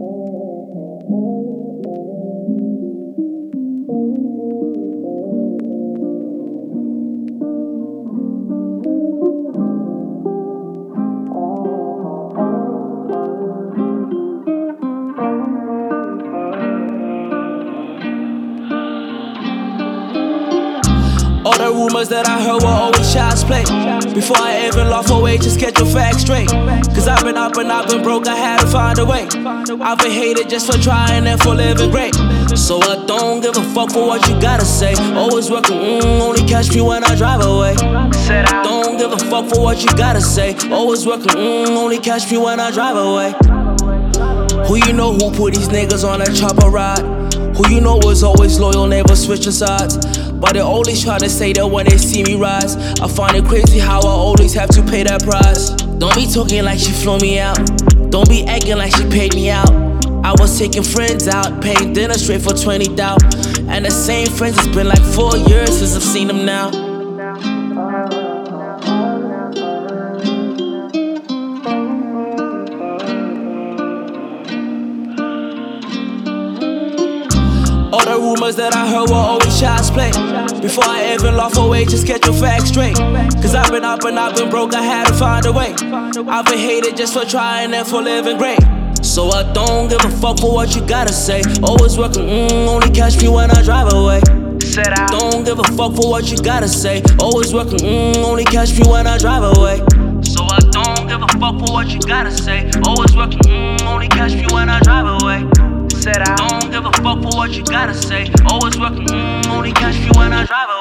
All the rumors that I heard were always child's play. Before I even lost my way, just get your facts straight. Cause I've been up and I've been broke, I had to find a way. I've been hated just for trying and for living great. So I don't give a fuck for what you gotta say. Always working, only catch me when I drive away. Don't give a fuck for what you gotta say. Always working, only catch me when I drive away. Who you know who put these niggas on that chopper ride? Who you know was always loyal, never switching sides? But they always try to say that when they see me rise. I find it crazy how I always have to pay that price. Don't be talking like she flew me out. Don't be acting like she paid me out. I was taking friends out, paying dinner straight for 20,000. And the same friends, it's been like 4 years since I've seen them now. All the rumors that I heard were always child's play. Before I even lost my way, just get your facts straight. Cause I've been up and I've been broke, I had to find a way. I've been hated just for trying and for living great. So I don't give a fuck for what you gotta say. Always working, only catch me when I drive away. Don't give a fuck for what you gotta say. Always working, only catch me when I drive away. So I don't give a fuck for what you gotta say. Always working, only catch me when I drive away. Don't give a fuck for what you gotta say. Always working, only catch me when I drive away.